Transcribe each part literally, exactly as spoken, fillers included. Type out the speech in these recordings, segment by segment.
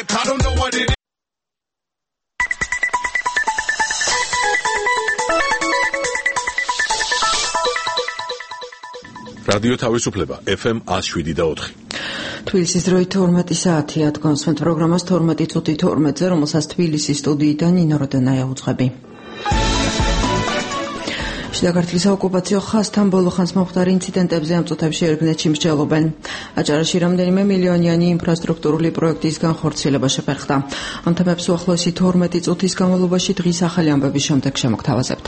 hip, I don't know what it is. რადიო თავისუფლება ეფ ემ one oh seven და four. თბილისის დროით თორმეტი საათია თქვენს პროგრამას თორმეტი წუთი თორმეტზე, რომელსაც თბილისის სტუდიიდან ნინო როდენაია უძღვები. შიდა-ქართლის ოკუპაციო ხაზთან ბოლო ხანს მომხდარ ინციდენტებზე ამ წუთებში ერგნეთში მსჯელობენ. აჭარაში რამდენიმე მილიონიანი ინფრასტრუქტურული პროექტის განხორციელება შეფერხდა. ამ თემებს უახლოესი თორმეტი წუთის განმავლობაში დღის ახალი ამბების შემდეგ შემოგთავაზებთ.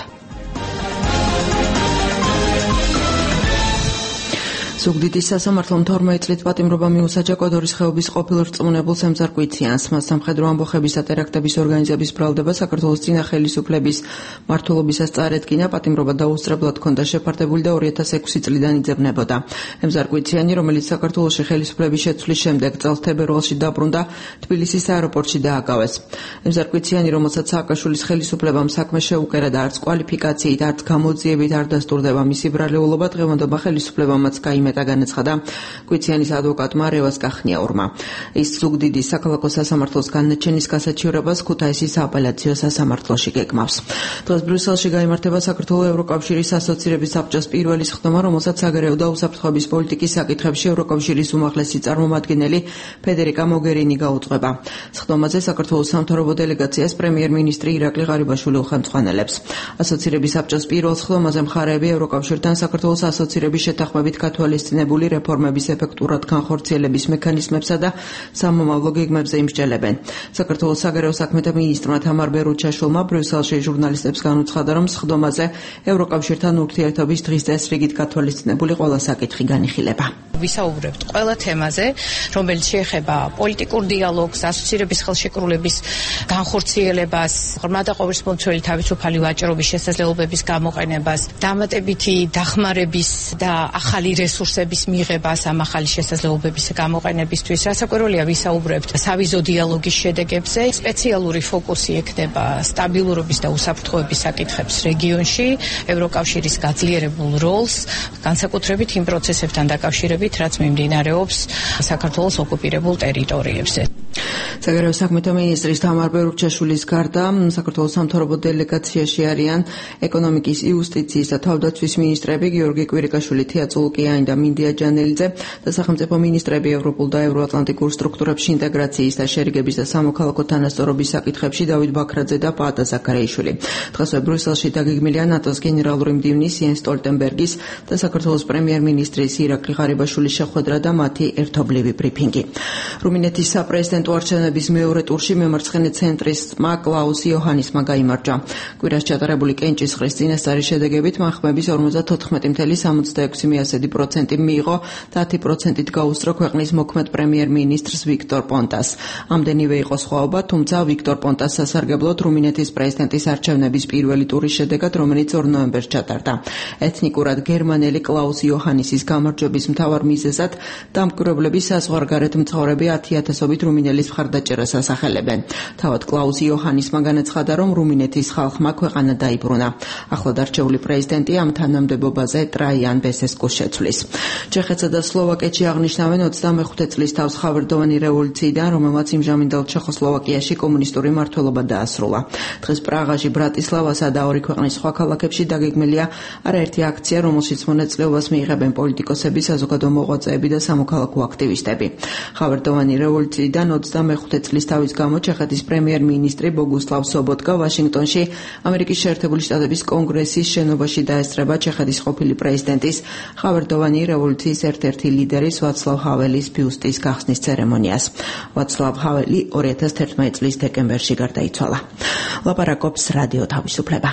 ზუგდიდის სასამართლომ თორმეტი წლით პატიმრობა მიუსაჯა კოდორის ხეობის ყოფილ რწმუნებულს ემზარ-კვიციანს. მას სამხედრო ამბოხების და ტერაქტების ორგანიზების ბრალდება საქართველოს წინა ხელისუფლების მმართველობისას წარედგინა. პატიმრობა დაუსწრებლად ჰქონდა შეფარდებული და ორი ათას ექვსი წლიდან იძებნებოდა. ემზარ-კვიციანი, რომელიც საქართველოში ხელისუფლების შეცვლის შემდეგ წელს თებერვალში დაბრუნდა, თბილისის აეროპორტში დააკავეს. ემზარ-კვიციანი, რომელსაც სააკაშვილის ხელისუფლებამ საქმე შეუკერა და არც კვალიფიკაციით, არც გამოძიებით არ დასტურდება მისი ბრალეულობა, დღევანდელმა ხელისუფლებამაც გაიმეტა განაცხადა კვიციანის ადვოკატმა რევას კახნიაურმა. ის ზუგდიდის საქალაქო სასამართლოს განაჩენის გასაჩივრებას ქუთაისის სააპელაციო სასამართლოში გეგმავს. დღეს ბრიუსელში გაიმართება საქართველოს ევროკავშირის ასოცირების საბჭოს პირველი სხდომა, რომელსაც საგარეო და უსაფრთხოების პოლიტიკის საკითხებში ევროკავშირის უმაღლესი წარმომადგენელი ფედერიკა მოგერინი გაუძღვება. სხდომაზე საქართველოს სამთავრობო დელეგაციას პრემიერ-მინისტრი ირაკლი ღარიბაშვილი უხელმძღვანელებს. ასოცირების საბჭოს პირველ სხდომაზე მხარეები ევროკავშირთან საქართველოს ასოცირების შეთანხმებით კათოლიკ წინებული რეფორმების ეფექტურად განხორციელების მექანიზმებსა და სამომავლო გეგმებზე იმსჯელებენ. საქართველოს საგარეო საქმეთა მინისტრმა თამარ ბერუჩაშვილმა ბრიუსელში ჟურნალისტებს განუცხადა, რომ სხდომაზე ევროკავშირთან ურთიერთობის დღის წესრიგით გათვალისწინებული ყველა საკითხი განიხილება. ვისაუბრებთ ყველა თემაზე, რომელიც შეეხება პოლიტიკურ დიალოგს, ასოცირების ხელშეკრულების განხორციელებას, ღრმა და ყოვლისმომცველი თავისუფალი ვაჭრობის შესაძლებლობების გამოყენებას, დამატებითი დახმარების და ახალი რესურსების მიღებას ამ ახალი შესაძლებლობების გამოყენებისთვის. რასაკვირველია, ვისაუბრებთ სავიზო დიალოგის შედეგებზე. სპეციალური ფოკუსი ექნება სტაბილურობის და უსაფრთხოების საკითხებს რეგიონში, ევროკავშირის გაძლიერებულ როლს, განსაკუთრებით იმ პროცესებთან დაკავშირებით, რაც მიმდინარეობს საქართველოს ოკუპირებულ ტერიტორიებზე. საგარეო საქმეთა მინისტრის თამარ ბერუჩაშვილის გარდა საქართველოს სამთავრობო დელეგაციაში არიან ეკონომიკის, იუსტიციის და თავდაცვის მინისტრები გიორგი კვირიკაშვილი, თია წულკიანი და მინდია ჯანელიძე და სახელმწიფო მინისტრები ევროპულ და ევროატლანტიკურ სტრუქტურებში ინტეგრაციის და შერიგების და სამოქალაქო თანასწორობის საკითხებში დავით ბაქრაძე და პაატა ზაქარიაშვილი. დღესვე ბრიუსელში დაგეგმილია ნატოს გენერალური მდივნის იენს სტოლტენბერგის და საქართველოს პრემიერ-მინისტრის ირაკლი ღარიბაშვილის შეხვედრა და მათი ერთობლივი ბრიფინგი. რუმინეთის საპრეზიდენტო არჩევნების მეორე ტურში მემარცხენე ცენტრისტმა კლაუს იოჰანისმა გაიმარჯვა. კვირას ჩატარებული კენჭისყრის წინასწარი შედეგებით მახმების ორმოცდათოთხმეტი ფاصლე სამოცდაექვსი პროცენტი მიიღო და ათი პროცენტით გაუსწრო ქვეყნის მოქმედ პრემიერ-მინისტრს ვიქტორ პონტას. ამდენივე იყო სხვაობა, თუმცა ვიქტორ პონტას სასარგებლოდ რუმინეთის პრეზიდენტის არჩევნების პირველი ტურის შედეგად, რომელიც ორ ნოემბერს ჩატარდა. ეთნიკურად გერმანელი კლაუს იოჰანისის გამარჯვების მთავარ მიზეზად დამკვირვებლების საზღვარგარეთ მცხოვრები ათი ათასობით რუმინელის მხარდაჭერას ასახელებენ. თავად კლაუს იოჰანისმა განაცხადა, რომ რუმინეთის ხალხმა ქვეყანა დაიბრუნა. ახლად არჩეული პრეზიდენტი ამ თანამდებობაზე ტრაიან ბესესკუს შეცვლის. ჩეხეთსა და სლოვაკეთში აღნიშნავენ ოცდამეხუთე წლის თავს ხავერდოვანი რევოლუციიდან, რომელმაც იმჟამინდელ ჩეხოსლოვაკიაში კომუნისტური მმართველობა დაასრულა. დღეს პრაღაში, ბრატისლავასა და ორი ქვეყნის სხვა ქალაქებში დაგეგმილია არაერთი აქცია, რომელშიც მონაწილეობას მიიღებენ პოლიტიკოსები, საზოგადო მოღვაწეები და სამოქალაქო აქტივისტები. ხავერდოვანი რევოლუციიდან ოცდამეხუთე წლის თავის გამო ჩეხეთის პრემიერ-მინისტრი ბოგუსლავ სობოტკა ვაშინგტონში ამერიკის შეერთებული შტატების კონგრესის შენობაში დაესწრება ჩეხეთის ყოფილი პრეზიდენტის ხავერდოვანი რევოლუციის ერთ-ერთი ლიდერის ვაცლავ ჰაველის ბიუსტის გახსნის ცერემონიას. ვაცლავ ჰაველი ორი ათას თერთმეტი წლის დეკემბერში გარდაიცვალა. ლაპარაკობს რადიო თავისუფლება.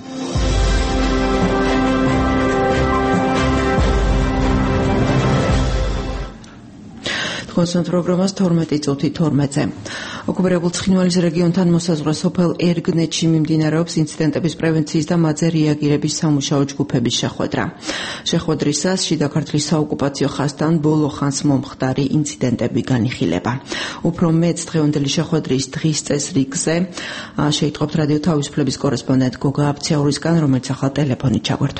თქვენს პროგრამას თორმეტი წუთი თორმეტზე. ოკუპირებულ ცხინვალის რეგიონთან მოსაზღვრე სოფელ ერგნეთში მიმდინარეობს ინციდენტების პრევენციის და მათზე რეაგირების სამუშაო ჯგუფების შეხვედრა. შეხვედრისას შიდა-ქართლის საოკუპაციო ხაზთან ბოლო ხანს მომხდარი ინციდენტები განიხილება. უფრო მეც დღევანდელი შეხვედრის დღის წესრიგზე შეიტყობთ რადიო თავისუფლების კორესპონდენტ გოგა აბციაურისგან, რომელიც ახლა ტელეფონით ჩაგვერთვება.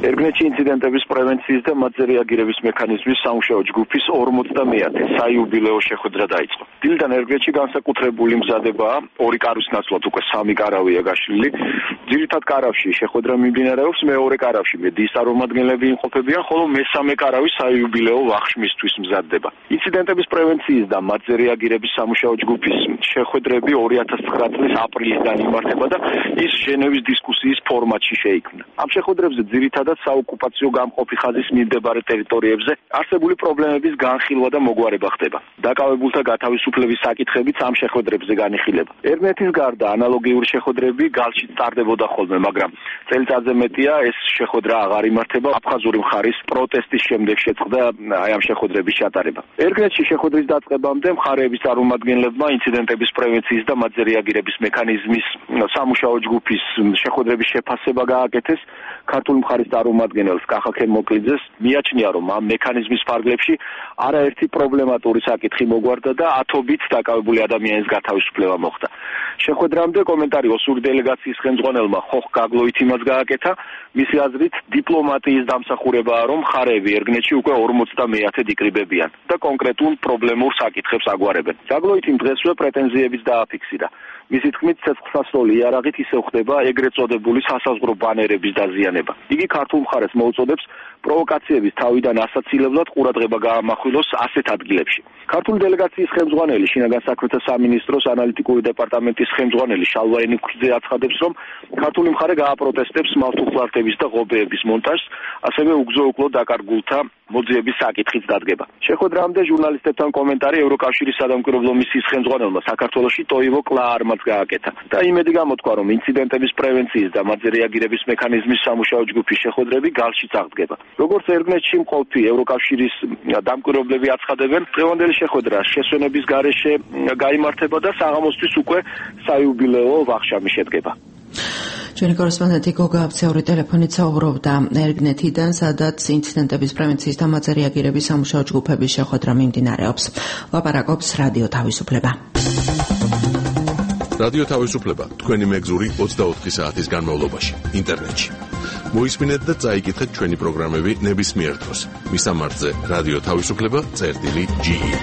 ერგნეთში ინციდენტების პრევენციის და მათზე რეაგირების მექანიზმის სამუშაო ჯგუფის ორმოცდამეათე საიუბილეო შეხვედრა დაიწყო. დილიდან ერგნეთში განსაკუთრებული მზადებაა, ორი კარვის ნაცვლად უკვე სამი კარავია გაშლილი. ძირითად კარავში შეხვედრა მიმდინარეობს, მეორე კარავში მედიის წარმომადგენლები იმყოფებიან, ხოლო მესამე კარავი საიუბილეო ვახშმისთვის მზადდება. ინციდენტების პრევენციის და მათზე რეაგირების სამუშაო ჯგუფის შეხვედრები ორი ათას ცხრა წლის აპრილისიდან იმართება და ის ჟენევის დისკუსიის ფორმატში შეიქმნა. ამ შეხვედრებზე ძირითადად საოკუპაციო გამყოფი ხაზის მიმდებარე ტერიტორიებზე არსებული პრობლემების განხილვა და მოგვარება ხდება. დაკავებულთა გათავისუფლების საკითხებიც ამ შეხვედრებზე განიხილება. ერგნეთის გარდა ანალოგიური შეხვედრები გალში ტარდებოდა ხოლმე, მაგრამ წელიწადზე მეტია ეს შეხვედრა აღარ იმართება. აფხაზური მხარის პროტესტის შემდეგ შეწყდა აი ამ შეხვედრების ჩატარება. ერგნეთში შეხვედრის დაწყებამდე მხარეების წარმომადგენლებმა ინციდენტების პრევენციის და მათზე რეაგირების მექანიზმის სამუშაო ჯგუფის შეხვედრების შეფასება გააკეთეს. ქართული მხარის წარმომადგენელს კახა მოკლიძეს მიაჩნია, რომ ამ მექანიზმის ფარგლებში არაერთი პრობლემატური საკითხი მოგვარდა და ათობით დაკავებული ადამიანის გათავისუფლება მოხდა. შეხვედრამდე კომენტარი ოსური დელეგაციის ხელმძღვანელმა ხოხ გაგლოითიმაც გააკეთა. მისი აზრით, დიპლომატიის დამსახურებაა, რომ მხარეები ერგნეთში უკვე ორმოცდამეათედ იკრიბებიან და კონკრეტულ პრობლემურ საკითხებს აგვარებენ. გაგლოითიმ დღესვე პრეტენზიებიც დააფიქსირა. მისი თქმით, ცეცხლსასროლი იარაღით ისევ ხდება ეგრეთ წოდებული სასაზღვრო ბანერების დაზიანება. იგი ქართულ მხარეს მოუწოდებს პროვოკაციების თავიდან ასაცილებლად ყურადღება გაამახვილოს ასეთ ადგილებში. ქართული დელეგაციის ხელმძღვანელი, შინაგან საქმეთა სამინისტროს ანალიტიკური დეპარტამენტის ხელმძღვანელი შალვა ენიქურიძე აცხადებს, რომ ქართული მხარე გააპროტესტებს მავთულხლართების და ღობეების მონტაჟს, ასევე უგზო-უკლო დაკარგულთა მოძიების საკითხიც დადგება. შეხვედრამდე ჟურნალისტებთან კომენტარი ევროკავშირის სადამკვირვებლო მისიის ხელმძღვანელმა საქართველოში ტოივო კლაარმაც გააკეთა და იმედი გამოთქვა, რომ ინციდენტების პრევენციის და მათზე რეაგირების მექანიზმის სამუშაო ჯგუფის შეხვედრები გალში წაღდგება. როგორც ერგნეთში მყოფი ევროკავშირის დამკვირვებლები აცხადებენ, დღევანდელი შეხვედრა შესვენების გარეშე გაიმართება და საღამოსთვის უკვე საიუბილეო ვახშამი შედგება. ჩვენი კორესპონდენტი გოგა აბცეური ტელეფონით საუბრობდა ერგნეთიდან, სადაც ინციდენტების პრევენციის და მათზე რეაგირების სამუშაო ჯგუფების შეხვედრა მიმდინარეობს. ლაპარაკობს რადიო თავისუფლება. რადიო თავისუფლება თქვენი მეგზური ოცდაოთხი საათის განმავლობაში ინტერნეტში. მოისმინეთ და წაიკითხეთ ჩვენი პროგრამები ნებისმიერ დროს. მისამართზე რადიო თავისუფლება წერტილი ჯი ი.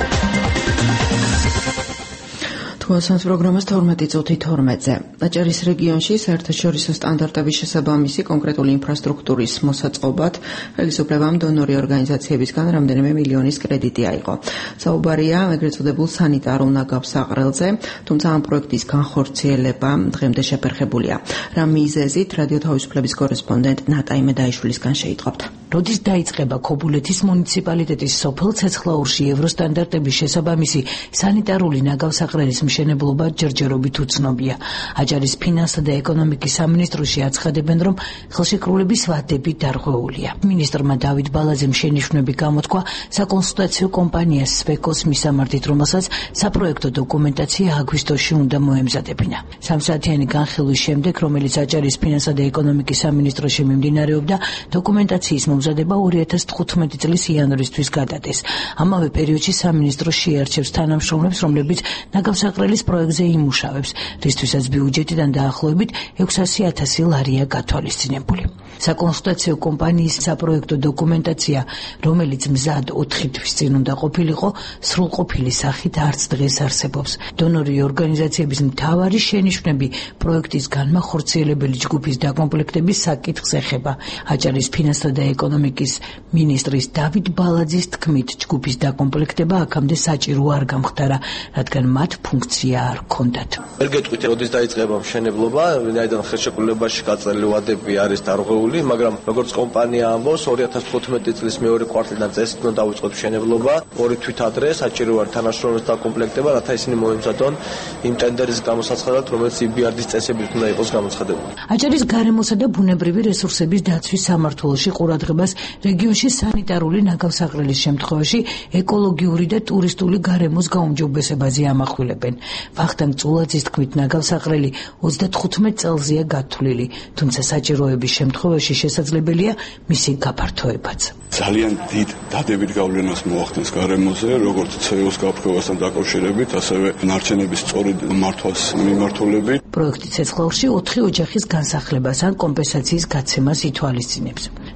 თვალსაჩინო პროგრამას თორმეტი წუთი თორმეტზე. აჭარის რეგიონში საერთაშორისო სტანდარტების შესაბამისი კონკრეტული ინფრასტრუქტურის მოსაწყობად ხელისუფლებამ დონორი ორგანიზაციებისგან რამდენიმე მილიონის კრედიტი აიღო. საუბარია ეგრეთ წოდებულ სანიტარულ ნაგავსაყრელზე, თუმცა ამ პროექტის განხორციელება დღემდე შეფერხებულია. რა მიზეზით რადიო თავისუფლების კორესპონდენტ ნატა იმედაიშვილისგან შეიტყობთ. როდის დაიწყება ქობულეთის მუნიციპალიტეტის სოფელ ცეცხლაურში ევროსტანდარტების შესაბამისი სანიტარული ნაგავსაყრელის მშენებლობა ჯერჯერობით უცნობია. აჭარის ფინანსთა და ეკონომიკის სამინისტროში აცხადებენ, რომ ხელშეკრულების ვადები დარღვეულია. მინისტრმა დავით ბალაძემ შენიშვნები გამოთქვა საკონსულტაციო კომპანიას სვეკოს მისამართით, რომელსაც საპროექტო დოკუმენტაცია აგვისტოში უნდა მოემზადებინა. სამსაათიანი განხილვის შემდეგ, რომელიც აჭარის ფინანსთა და ეკონომიკის სამინისტროში მიმდინარეობდა, დოკუმენტაციის მომზადება ორი ათას თხუთმეტი წლის იანვრისთვის გადადეს. ამავე პერიოდში სამინისტრო შეარჩევს თანამშრომლებს, რომლებიც ნაგავსაყრელის პროექტზე იმუშავებს, რისთვისაც ბიუჯეტიდან დაახლოებით ექვსასი ათასი ლარია გათვალისწინებული. საკონსულტაციო კომპანიის საპროექტო დოკუმენტაცია, რომელიც მზად ოთხი თვის წინ უნდა ყოფილიყო, სრულყოფილი სახით არც დღეს არსებობს. დონორი ორგანიზაციების მთავარი შენიშვნები პროექტის განმახორციელებელი ჯგუფის დაკომპლექტების საკითხს ეხება. აჭარის ფინანსთა და ეკონომიკის მინისტრის დავით ბალაძის თქმით, ჯგუფის დაკომპლექტება აქამდე საჭირო არ გამხდარა, რადგან მათ ფუნქცია არ ჰქონდათ. ვერ გეტყვით, როდის დაიწყება მშენებლობა, ვინაიდან ხელშეკრულებაში გაწერილი ვადები არის დარღვეული, მაგრამ როგორც კომპანია ამბობს, ორი ათას თხუთმეტი წლის მეორე კვარტალიდან წესით უნდა დავიწყოთ მშენებლობა, ორი თვით ადრე საჭირო არ თანამშრომლებს დაკომპლექტება, რათა ისინი მოემზადონ იმ ტენდერის გამოსაცხადად, რომელიც ი ბი არ დის წესებით უნდა იყოს გამოცხადებული. აჭარის გარემოსა და ბუნებრივი რესურსების დაცვის სამმართველოში ყურადღებას რეგიონში სანიტარული ნაგავსაყრელის შემთხვევაში ეკოლოგიური და ტურისტული გარემოს გაუმჯობესებაზე ამახვილებენ. ვახტანგ წულაძის თქმით, ნაგავსაყრელი ოცდათხუთმეტ წელზეა გათვლილი, თუმცა საჭიროების შემთხვევაში შესაძლებელია მისი გაფართოებაც. ძალიან დიდ დადებით გავლენას მოახდენს გარემოზე, როგორც ცე ე ოს გაფრქვევასთან დაკავშირებით, ასევე ნარჩენების სწორი მართვას მიმართულებით. პროექტი ცეცხლაურში ოთხი ოჯახის განსახლებას ან კომპენსაციის გაცემას ითვალისწინებს.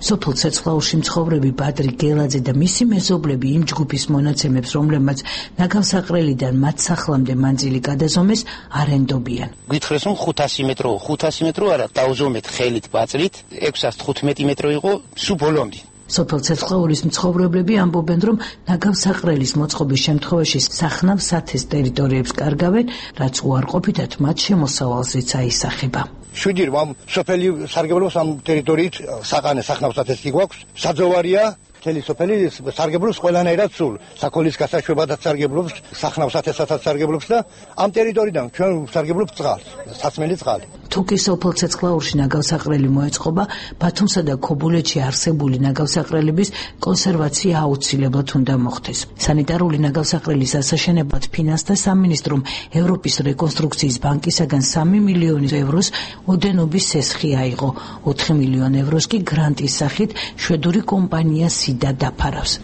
სოფელ ცეცხლაურში მცხოვრები ბადრი გელაძე და მისი მეზობლები იმ ჯგუფის მონაცემებს, რომლებმაც ნაგავსაყრელიდან მათ სახლამდე მანძილი გადაზომეს, არ ენდობიან. გითხრეს რომ ხუთასი მეტრო, ხუთასი მეტრო არა, დავზომეთ ხელით ბაწრით, ექვსას თხუთმეტი მეტრო იყო სულ ბოლომდე. სოფელ ცეცხლაურის მცხოვრებლები ამბობენ, რომ ნაგავსაყრელის მოწყობის შემთხვევაში სახნავ სათეს ტერიტორიებს კარგავენ, რაც უარყოფითად მათ შემოსავალზეც აისახება. შვიდი ამ სოფელი სარგებლობს ამ ტერიტორიით, საყანე სახნავ სათესი გვაქვს, საძოვარია მთელი სოფელი სარგებლობს ყველანაირად სულ, საქონლის გასაშვებადაც სარგებლობს, სახნავ სათესათაც სარგებლობს და ამ ტერიტორიიდან ჩვენ სარგებლობს წყალს, საცმელი წყალი. თუკი სოფელ ცეცხლაურში ნაგავსაყრელი მოეწყობა, ბათუმსა და ქობულეთში არსებული ნაგავსაყრელების კონსერვაცია აუცილებლად უნდა მოხდეს. სანიტარული ნაგავსაყრელის ასაშენებლად ფინანსთა სამინისტრომ ევროპის რეკონსტრუქციის ბანკისაგან სამი მილიონი ევროს ოდენობის სესხი აიღო, ოთხი მილიონი ევროს კი გრანტის სახით შვედური კომპანია სიდა დაფარავს.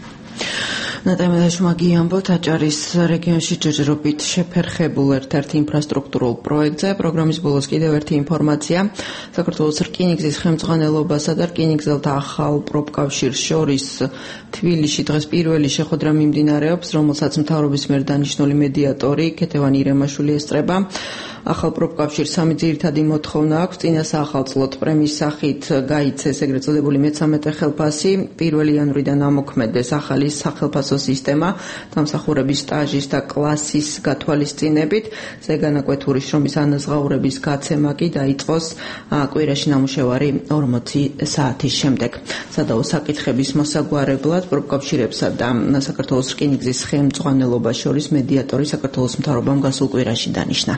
ნატამელაშმა გიამბოთ აჭარის რეგიონში ჯერჯერობით შეფერხებულ ერთ-ერთ ინფრასტრუქტურულ პროექტზე. პროგრამის ბოლოს კიდევ ერთი ინფორმაცია. საქართველოს რკინიგზის ხელმძღვანელობასა და რკინიგზელთა ახალ პროფკავშირს შორის თბილისში დღეს პირველი შეხვედრა მიმდინარეობს, რომელსაც მთავრობის მიერ დანიშნული მედიატორი ქეთევან ირემაშვილი ესწრება. ახალ პროფკავშირს სამი ძირითადი მოთხოვნა აქვს. წინა საახალწლოდ პრემიის სახით გაიცეს ეგრეთ წოდებული მეცამეტე ხელფასი. პირველი იანვრიდან ამოქმედეს ახალი სახელფასო სისტემა დამსახურების სტაჟის და კლასის გათვალისწინებით. ზეგანაკვეთური შრომის ანაზღაურების გაცემა კი დაიწყოს კვირაში ნამუშევარი ორმოცი საათის შემდეგ. სადაო საკითხების მოსაგვარებლად პროფკავშირებსა და საქართველოს რკინიგზის ხელმძღვანელობას შორის მედიატორი საქართველოს მთავრობამ გასულ კვირაში დანიშნა.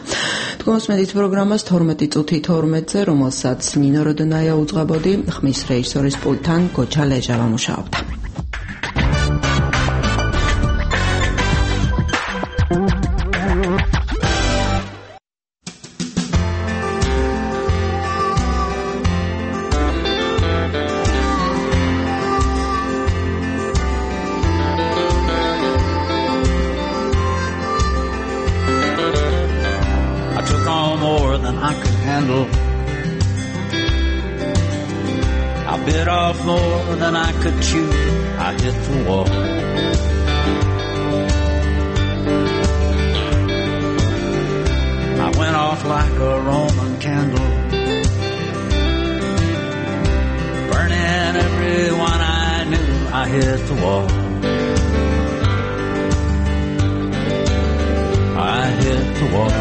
თქოს პროგრამას თორმეტი წუთი თორმეტზე, რომელსაც ნინო როდონაია უძღვებოდი, ხმის რეჟისორის პულტთან გოჩა ლეჟავა მუშაობდა. Bit off more than I could chew. I hit the wall. I went off like a Roman candle, burning everyone I knew. I hit the wall. I hit the wall.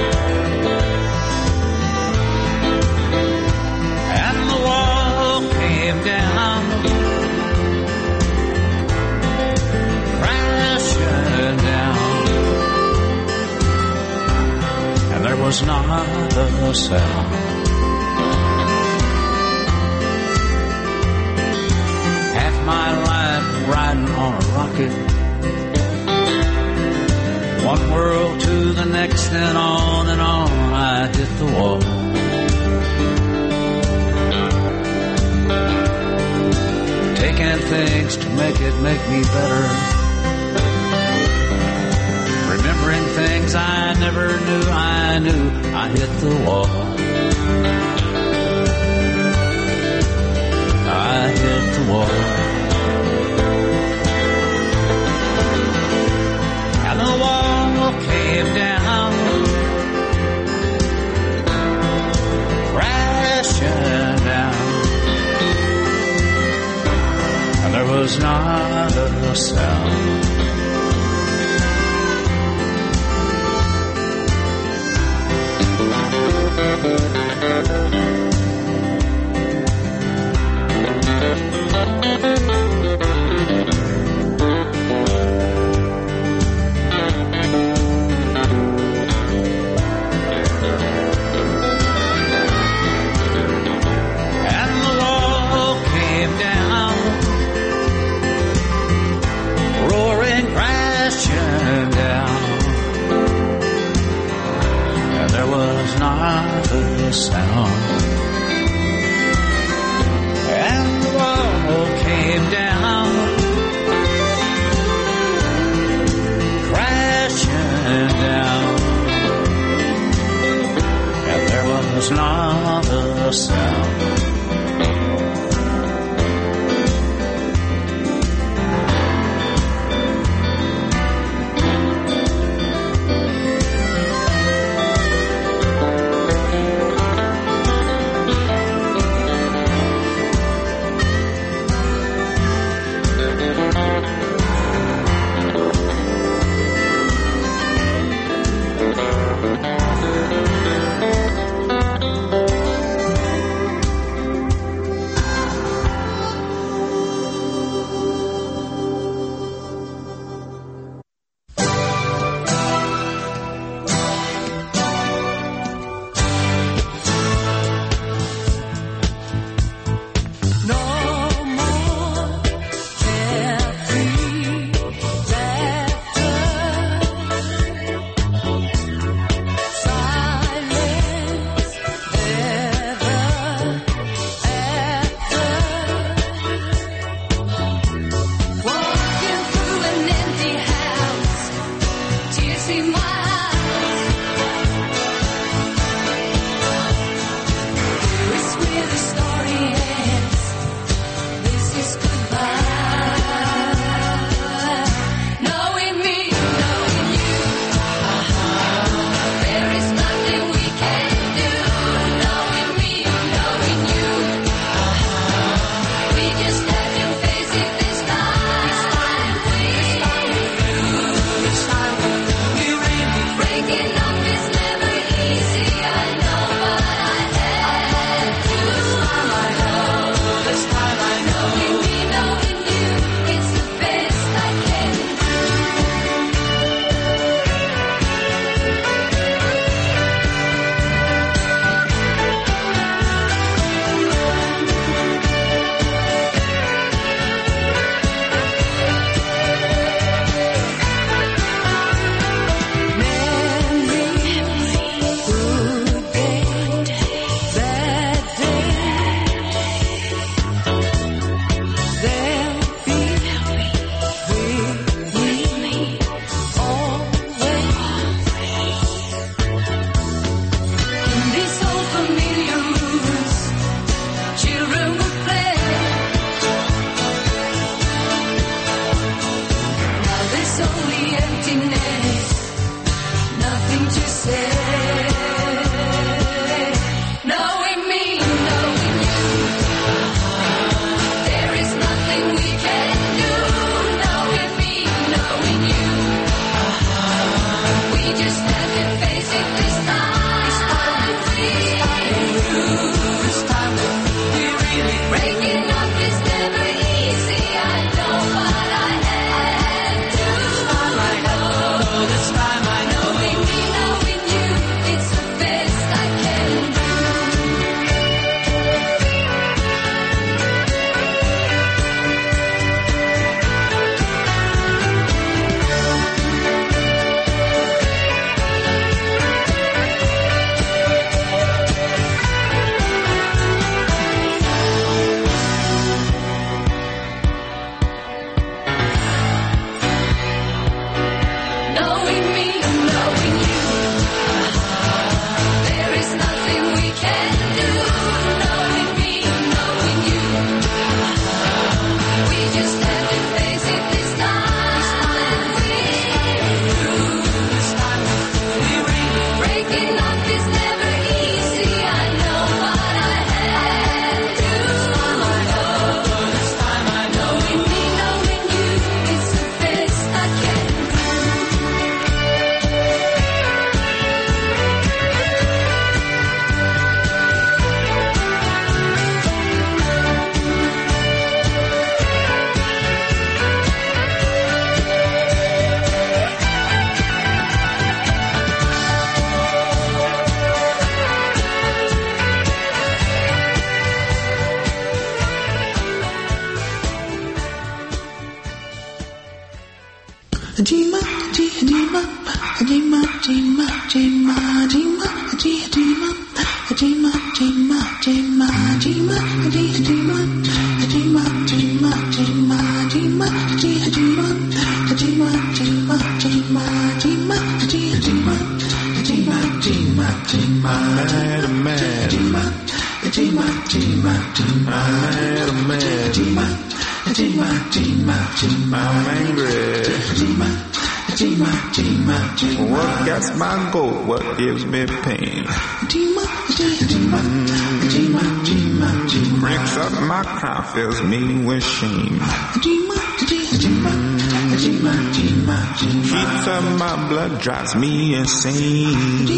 Came down, crashing down, and there was not a sound. Half my life riding on a rocket, one world to the next, and on and on I hit the wall. Taking things to make it make me better, remembering things I never knew I knew. I hit the wall. I hit the wall. And the wall came down, crashing down. There was not a sound. And the wall came down, roaring, crashing down, and there was not a sound. And the wall came down, crashing down, and there was not a sound. What gets my goat? What gives me pain? Breaks up my crown, fills me with shame. Heats up my blood, drives me insane.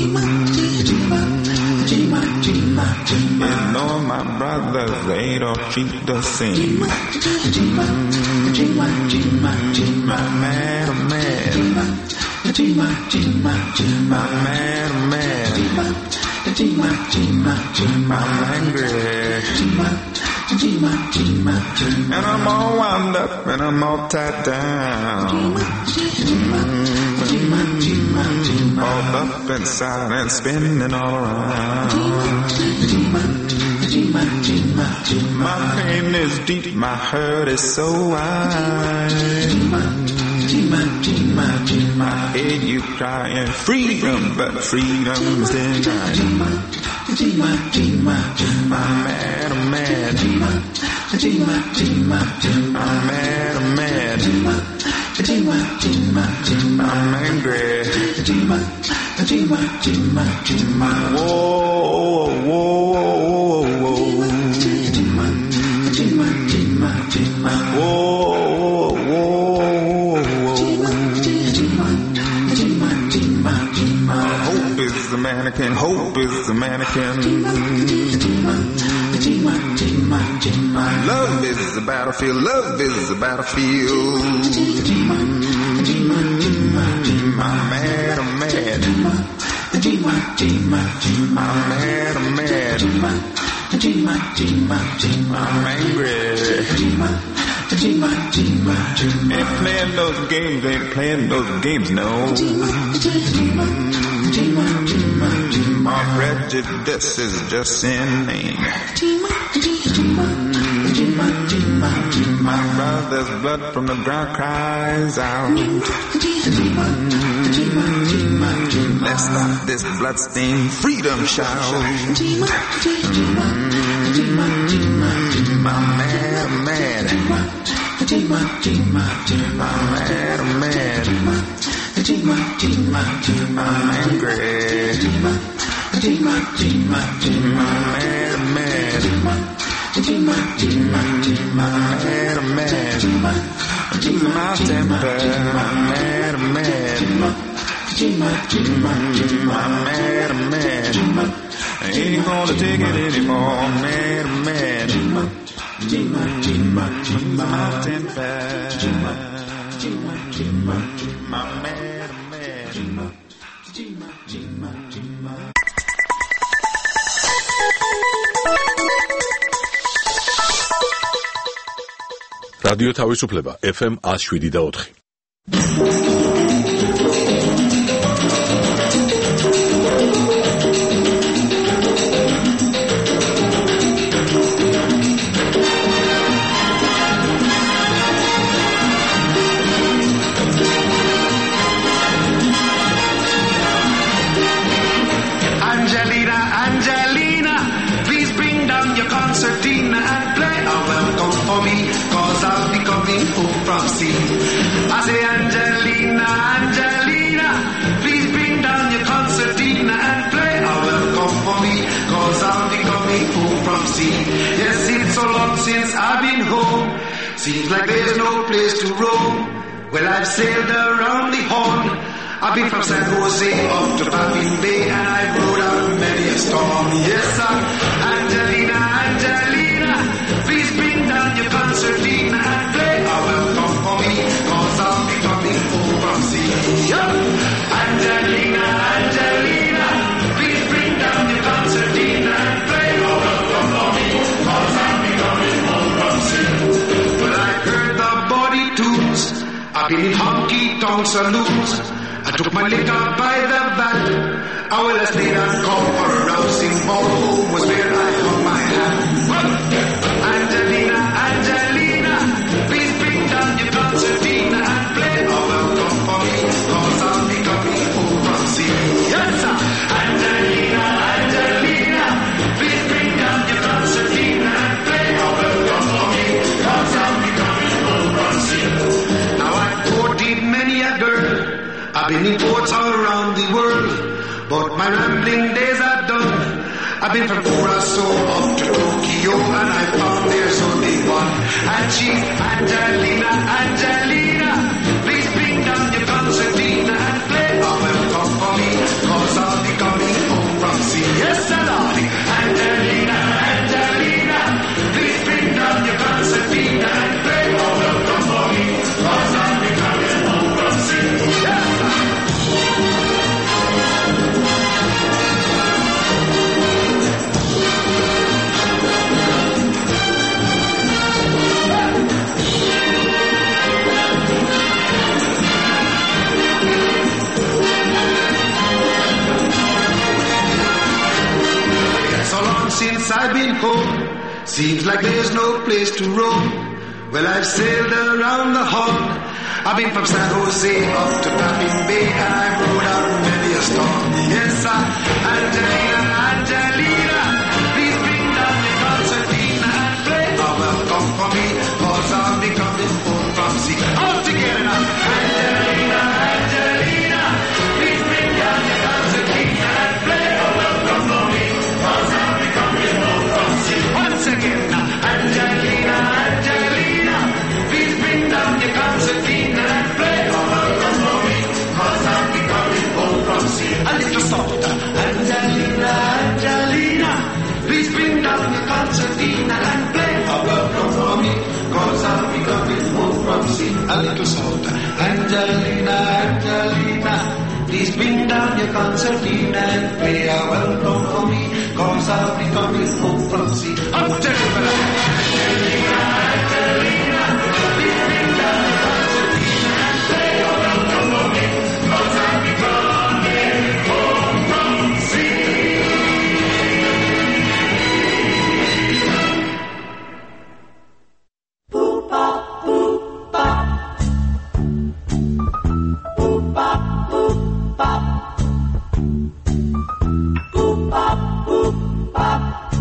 Ignore my brothers, they don't treat the same. My man, oh man. I'm mad, I'm mad. I'm angry. And I'm all wound up and I'm all tied down. All up inside and spinning all around. My pain is deep, my hurt is so wide. I hear you crying freedom, but freedom's denied. I'm mad, I'm mad. I'm mad, I'm mad. I'm angry. Whoa, whoa, whoa, whoa. Hope is the mannequin, hope is the mannequin. Love is the battlefield, love is the battlefield. I'm mad, I'm mad. I'm mad, I'm mad. I'm angry. Ain't playing those games, ain't playing those games, no. My prejudice is just in name. My brother's blood from the ground cries out. Let's stop this bloodstained freedom shout. I'm mad, I'm mad. I'm mad, I'm mad. I'm angry. I'm mad, I'm mad. I'm mad, I'm mad. I'm losing my temper. I'm mad, I'm mad. I'm mad, I'm mad. I ain't gonna take it anymore. I'm mad, I'm mad. I'm losing my temper. I'm mad, I'm mad. რადიო თავისუფლება ეფ ემ one oh seven და four. Angelina, Angelina, please bring down your concertina and play a welcome for me, cause I'll be coming home from sea. I say, Angelina, Angelina, please bring down your concertina and play a welcome for me, cause I'll be coming home from sea. Yes, it's so long since I've been home, seems like there's no place to roam. Well, I've sailed around the Horn, I've been from San Jose up to Baffin Bay, and I've rode out many a storm. Yes, sir, Angelina, Angelina, please bring down your concertina and play a welcome for me, cause I'll be coming home from sea. Yup. Angelina, Angelina, please bring down your concertina and play a welcome for me, cause I'll be coming home from sea. Well, I heard the body tunes, I've been in honky-tonk saloons, I took my liquor by the bag, I will let's lead and call for a rousing ball. Home was where I hung my hat. Angelina, Angelina, please bring down your concertina and play a welcome for me, cause I'll be coming home from sea. Yes, sir. Angelina, Angelina, please bring down your concertina and play a welcome for me, cause I'll be coming home from sea. Now I've courted many a girl, I've been in ports all around the world, but my rambling days are done. I've been from Curacao up to Tokyo, and I found there's only one, and she's Angelina, Angelina. Please bring down your concertina and play a welcome for me, cause I'll be coming home from sea. Yes, sir, darling. Angelina, Angelina, please bring down your concertina and play a welcome for me, cause I'll be coming home from sea. Yes, sir. Since I've been home, seems like there's no place to roam. Well, I've sailed around the horn. I've been from San Jose up to Baffin Bay, and I've rode out many a storm. Yes, sir. Angelina, Angelina, please bring down the concertina and play a welcome for me, cause I'll be coming home from sea. All together now. Angelina, Angelina, please bring down the concertina and play a welcome for me, cause I'll be coming home from sea. Once again now. Angelina, Angelina, please bring down your concertina and play a welcome for me, cause I'll be coming home from sea. A little softer. Angelina, Angelina, please bring down your concertina and play a welcome for me, cause I'll be coming home from sea. A little softer. Angelina, Angelina, please bring down your concertina and play a welcome for me, cause I'll be coming home from sea. Up to Angelina, Angelina, please bring down your concertina and play a welcome for me, cause I'll be coming home from sea. Boop, bop, boop, bop. Boop, bop, boop, bop. Boop, bop, boop, bop.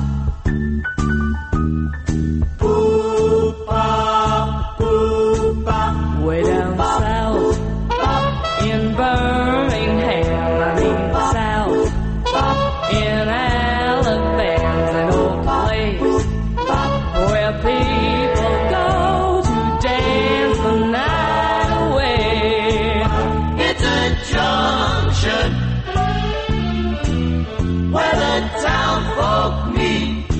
Boop, bop, boop, bop. Way down south, in Birmingham, I mean south, in Alabama, an old place where people go to dance the night away. It's a junction where the town folk meet.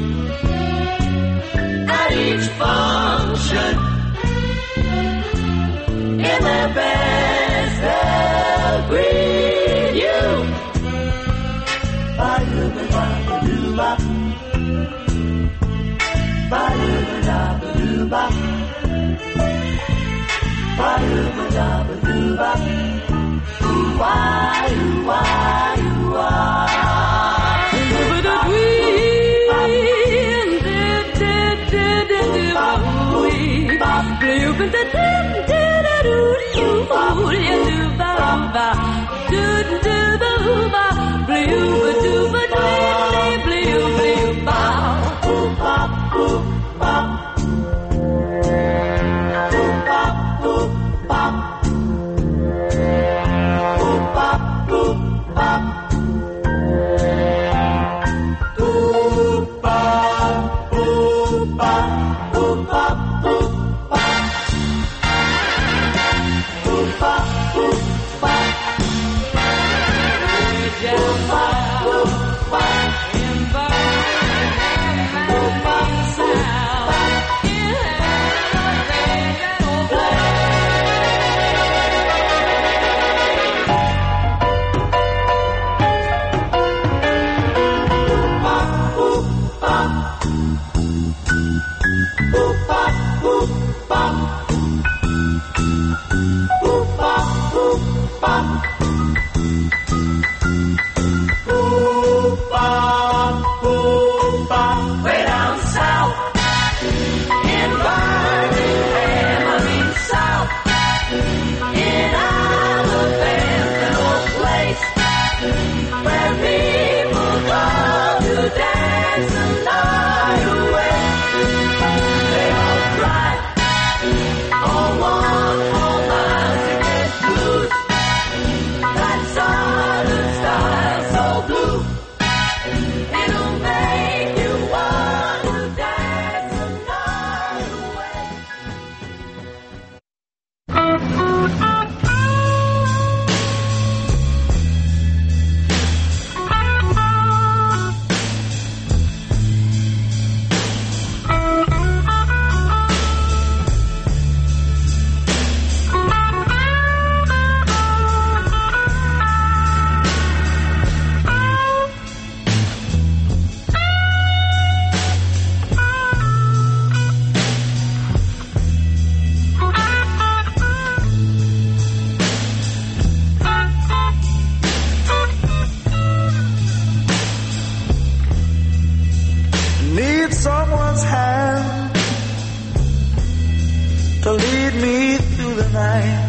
At each function, in their best they'll greet you. Ba-doo-ba-da-ba-doo-bop. Ba-doo-ba-da-ba-doo-bop. Ba-doo-ba-da-ba-doo-bop. Ooh-wah, ooh-wah, ooh-wah. Boop, bop, boop, bop. It'll make you want to dance the night away. Need someone's hand to lead me through the night.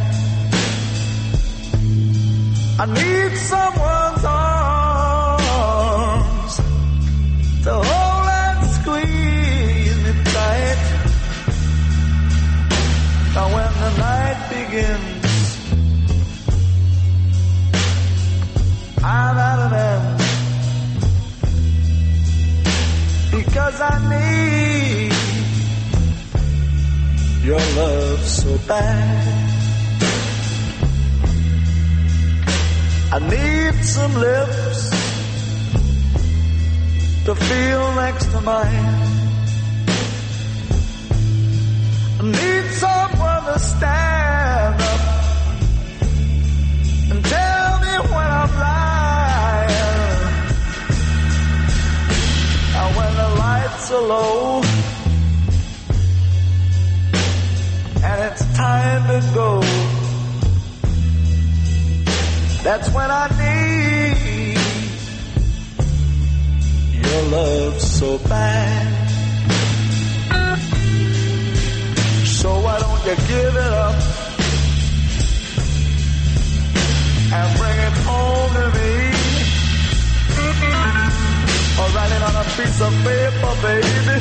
I need someone's arms to hold and squeeze me tight. Now when the night begins, I'm at an end. Because I need your love so bad. I need some lips to feel next to mine. I need someone to stand up and tell me when I'm lying. And when the lights are low and it's time to go, that's when I need your love so bad. So why don't you give it up and bring it home to me? Or write it on a piece of paper, baby,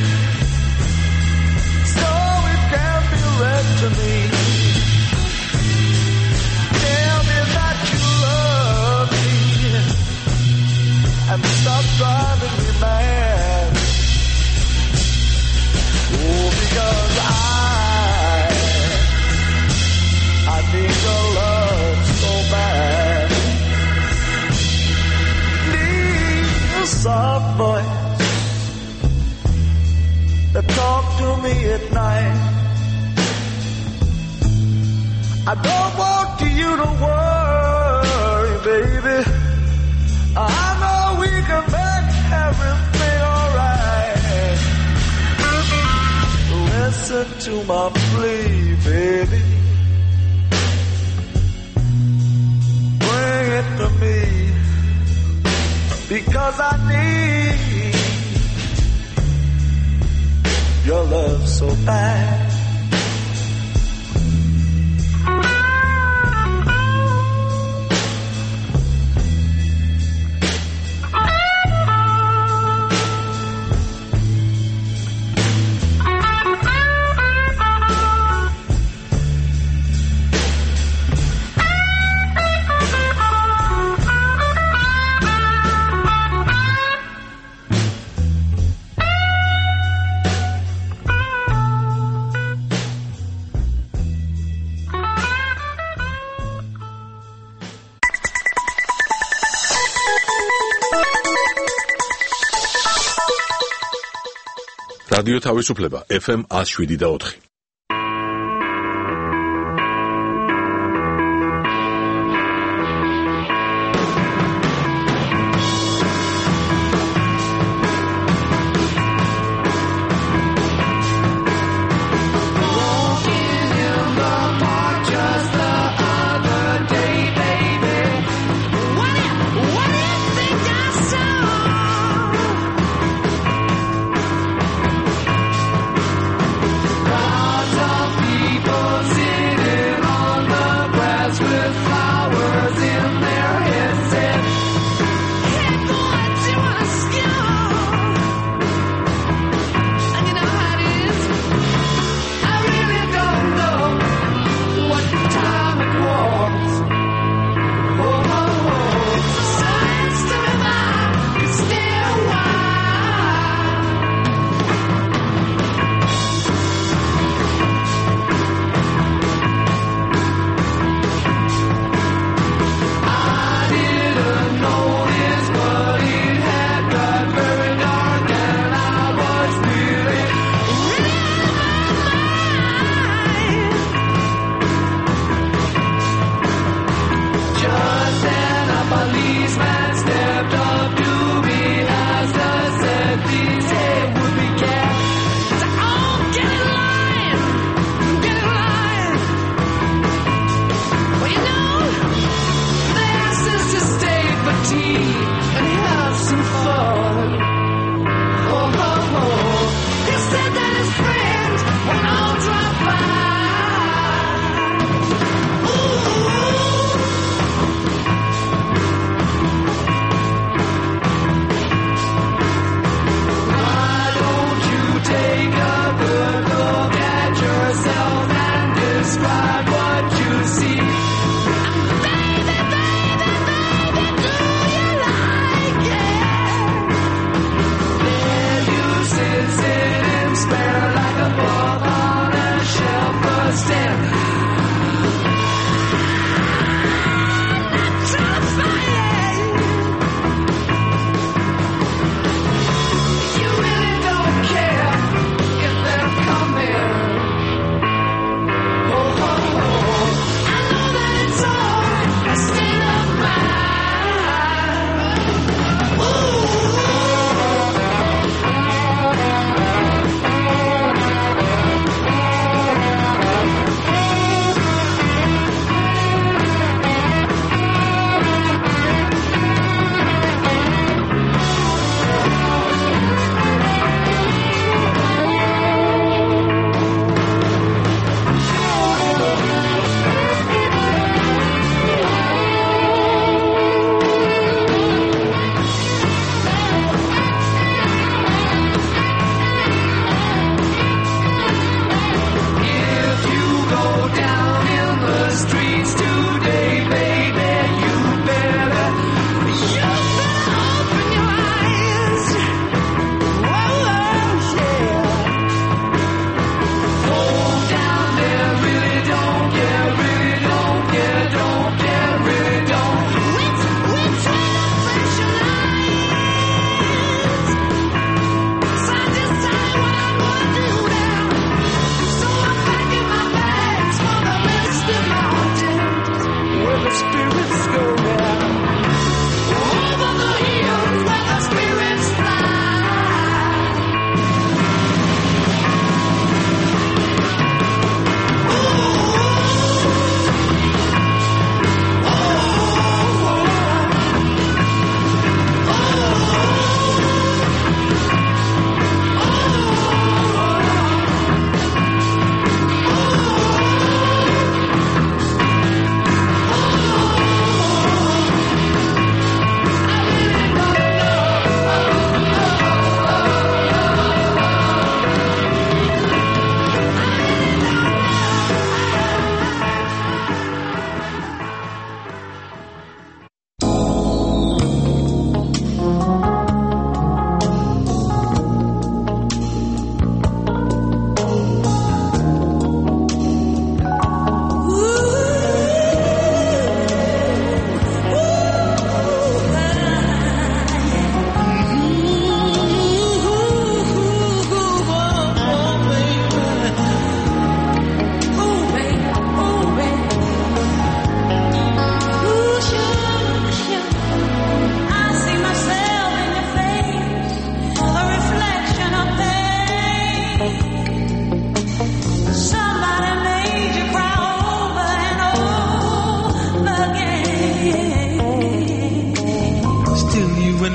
so it can be read to me. Tell me that you love me and stop driving me mad. Oh, because I, I need your love so bad. Soft voice that talk to me at night. I don't want you to worry, baby. I know we can make everything alright. Listen to my plea, baby. Bring it to me. Because I need your love so bad. რადიო თავისუფლება ეფ ემ one oh seven და four. Wow.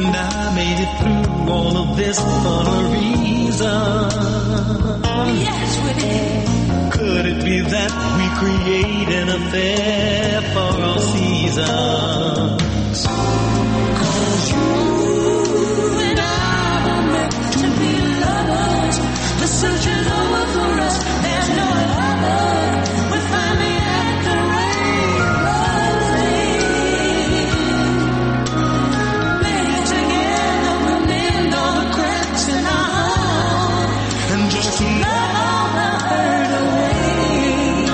And I made it through all of this for a reason. Yes, we did. Could it be that we create an affair for all seasons? Cause you and I were meant to be lovers. The search is over for us. There's no other. We're finally at the rainbow's end. Maybe together we'll mend all the cracks in our heart. And just to Love all the hurt away.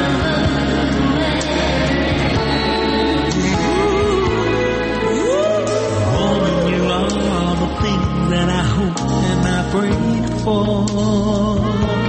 Woman, you are all the things that I hope and I prayed for.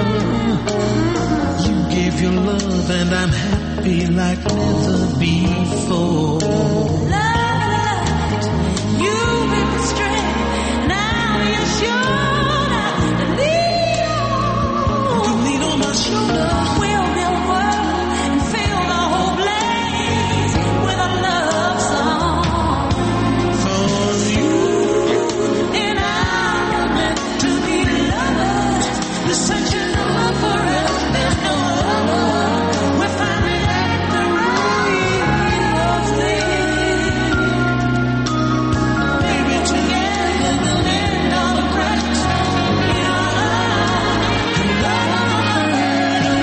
You gave your love and I'm happy like never before. Love, you gave me strength. Now you're sure to lean on. You lean on my shoulder. We'll build a world and fill the whole place with a love song. For you And I were meant to be lovers. The search is over for us. There's no other. We're finally at the rainbow's end. Maybe together we'll mend all the cracks in our heart and love all the hurt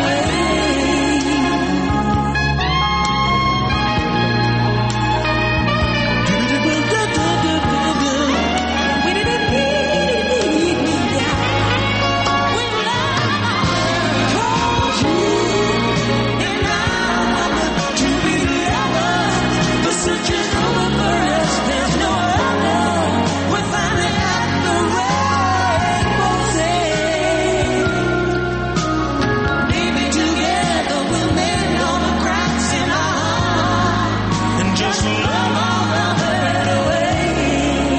and just love all the hurt away.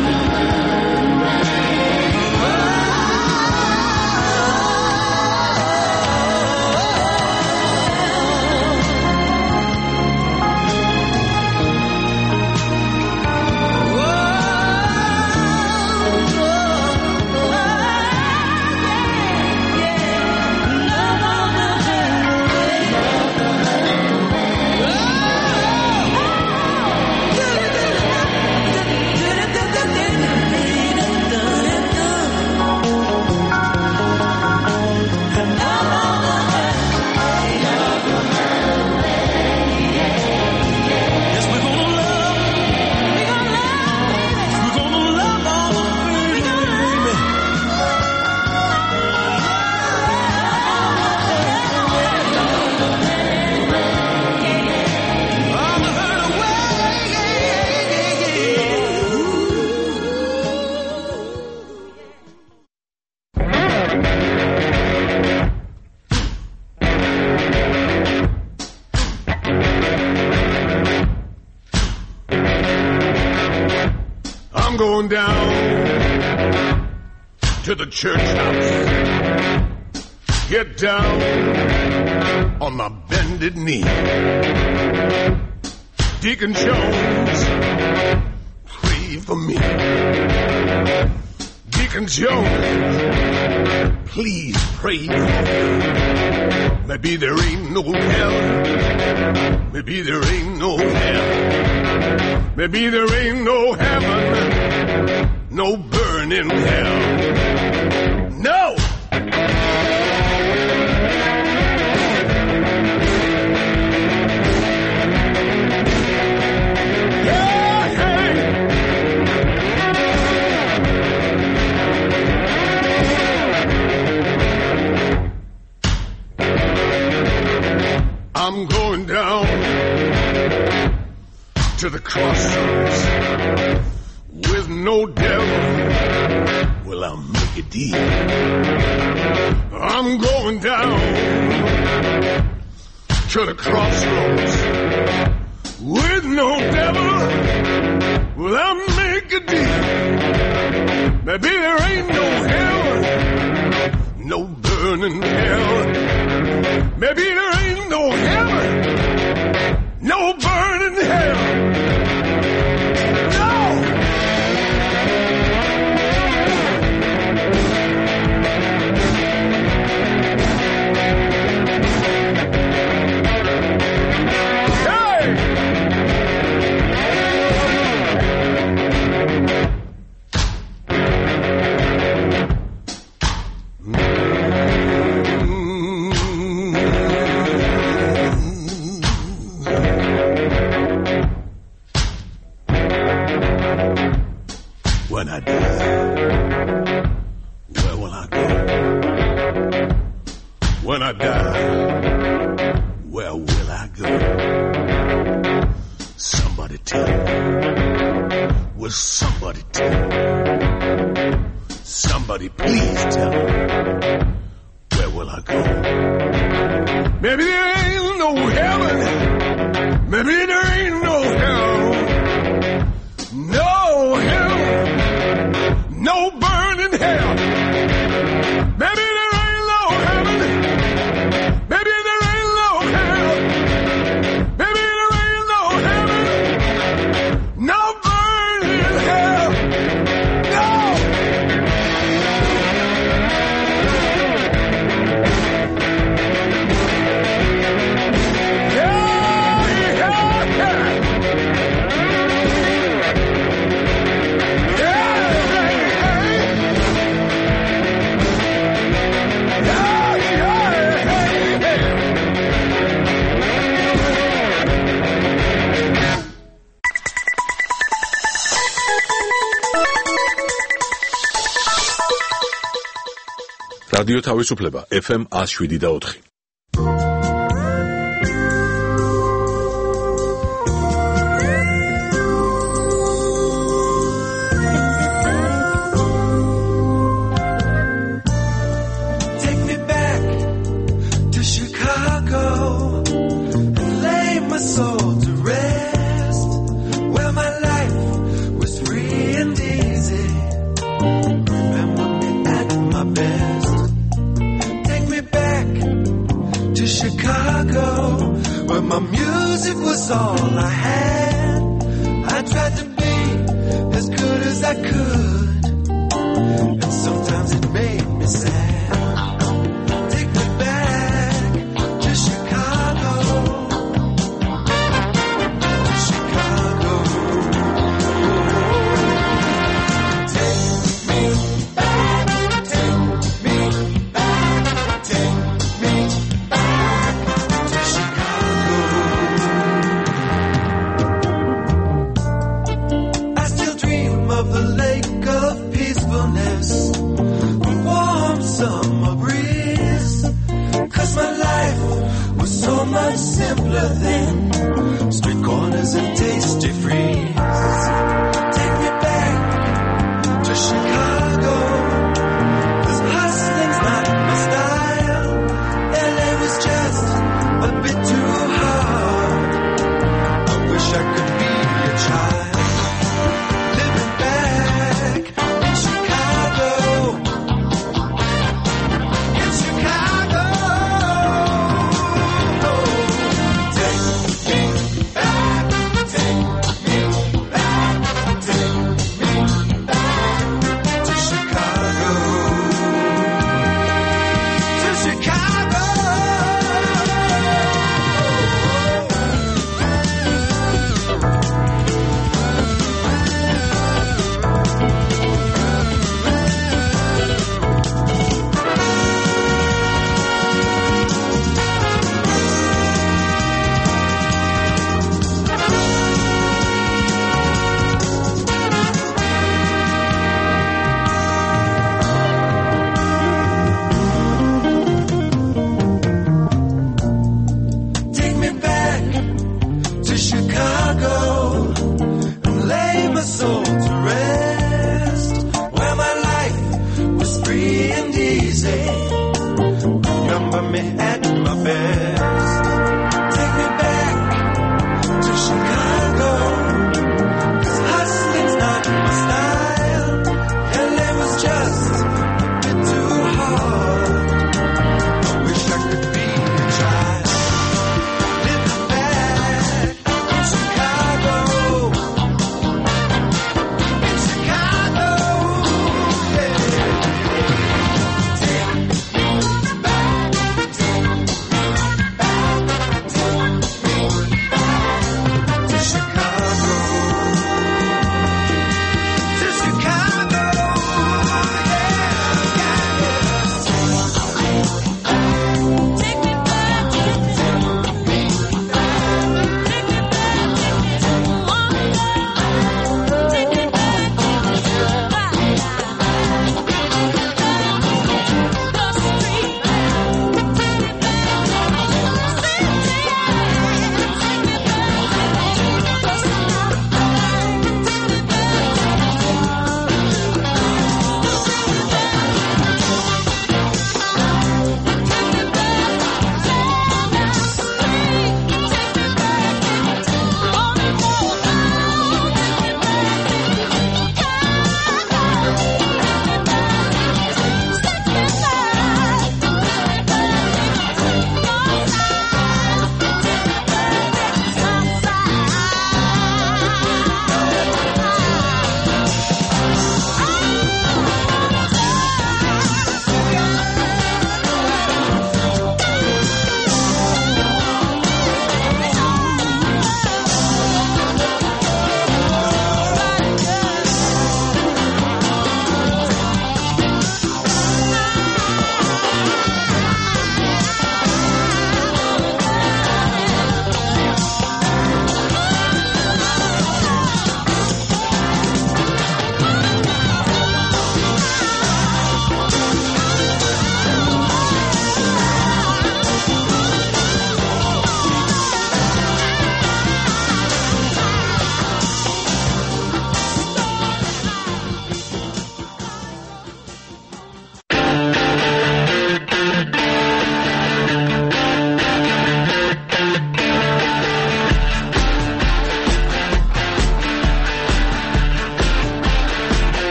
Love all the Yes, we're gonna love. We're gonna love all the hurt, baby. All the hurt I'm going down to the church house. Get down on my bended knee. Deacon Jones, pray for me. Deacon Jones, please pray for me. Maybe there ain't no hell. Maybe there ain't no hell. Maybe there ain't no heaven. No burning hell. No! Yeah, hey! I'm going down to the crossroads with no devil. Well, I'll make a deal. I'm going down to the crossroads with no devil. Well, I'll make a deal. Maybe there ain't no hell, no burning hell. Maybe there ain't no heaven, no burning hell. No! When I die, where will I go? When I die, where will I go? Somebody tell me. Will somebody tell me? Somebody please tell me. Where will I go? Maybe there ain't no heaven. Maybe there ain't no hell. No hell. No burning hell. Maybe there ain't no heaven. Maybe there ain't no hell. Maybe there ain't no heaven. No burning hell. No. რადიო თავისუფლება ეფ ემ one oh seven და four. Take me back to Chicago and lay my soul to rest, where my life was free and easy. Remember me at my best. Chicago, where my music was all I had. I tried to be as good as I could, and sometimes it made me sad. Take me back to Chicago, to Chicago. Take me back, take me back, take me back. Of the lake of peacefulness, the warm summer breeze, 'cause my life was so much simpler then, street corners and tasty freeze. Take me back to Chicago, 'cause hustling's not my style. L A was just a bit too hard. I wish I could be a child.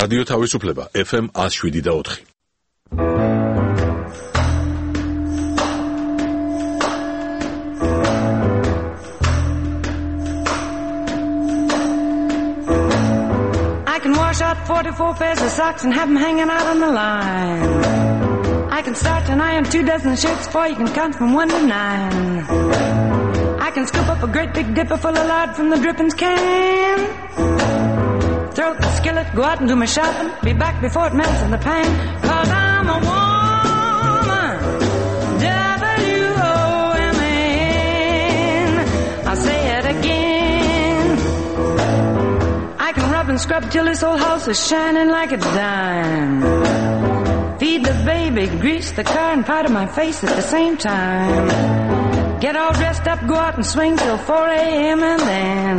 რადიო თავისუფლება F M one oh seven და four. I can wash out forty-four pairs of socks and have them hanging out on the line. I can start an iron two dozen shirts before you can count from one to nine. I can scoop up a great big dipper full of lard from the drippings can. Throw out the skillet, go out and do my shopping, be back before it melts in the pan. Cause I'm a woman, W O M A N. I'll say it again. I can rub and scrub till this whole house is shining like a dime. Feed the baby, grease the car, and powder my face at the same time. Get all dressed up, go out and swing till four a.m. and then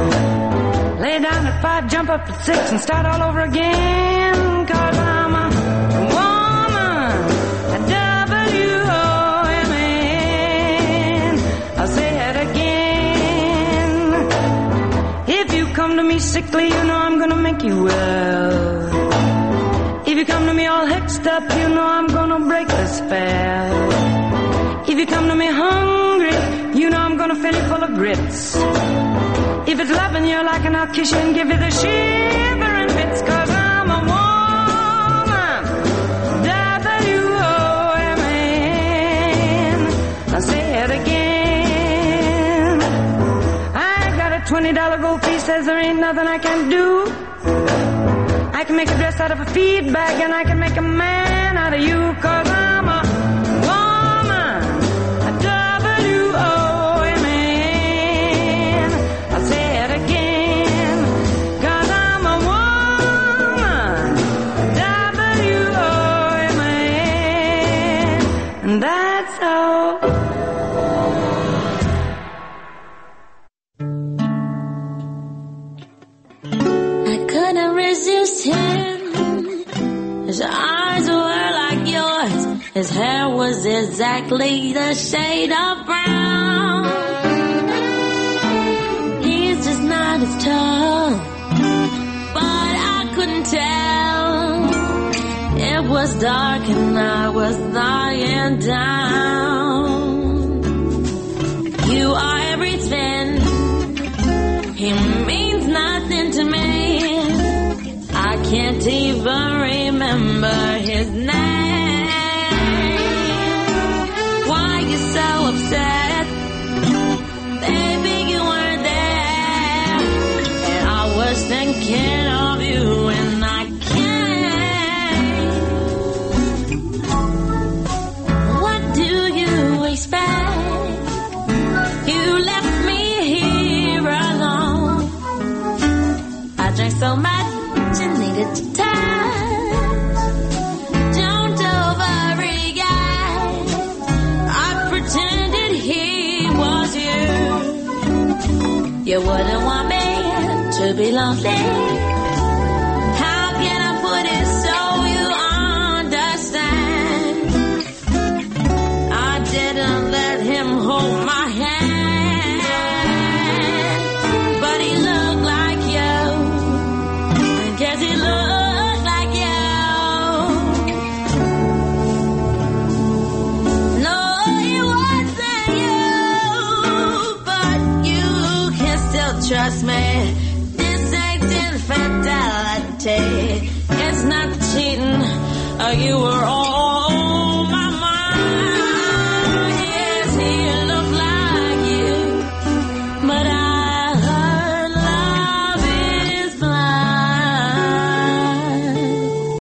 lay down at five, jump up at six, and start all over again. Cause I'm a woman, a W O M A N. I'll say it again. If you come to me sickly, you know I'm gonna make you well. If you come to me all hexed up, you know I'm gonna break the spell. If you come to me hungry, you know I'm gonna fill you full of grits. If it's loving you like, and I'll kiss you and give you the shivering bits. Cause I'm a woman, W O M A N. I'll say it again. I got a twenty dollar gold piece, says there ain't nothing I can't do. I can make a dress out of a feed bag, and I can make a man out of you. Cause I'm a woman, a W O M A N. I'll say it again. Cause I'm a woman, W O M A N. And that's all. I couldn't resist him. His eyes were like yours. His hair was exactly the shade of brown. He's just not as tall, but I couldn't tell. It was dark and I was lying down. You are everything. He means nothing to me. I can't even remember his name. Why you so upset? Baby, you weren't there. And I was thinking of you and I can't. What do you expect? You left me here alone. I drank so much you needed to touch. Don't overreact. I pretended he was you. You wouldn't want me to be lonely. How can I put it so you understand? I didn't let him hold my hand, but he looked like you. Guess he looked like you. No, he wasn't you, but you can still trust me. This ain't infidelity. It's not cheating. Uh, you were all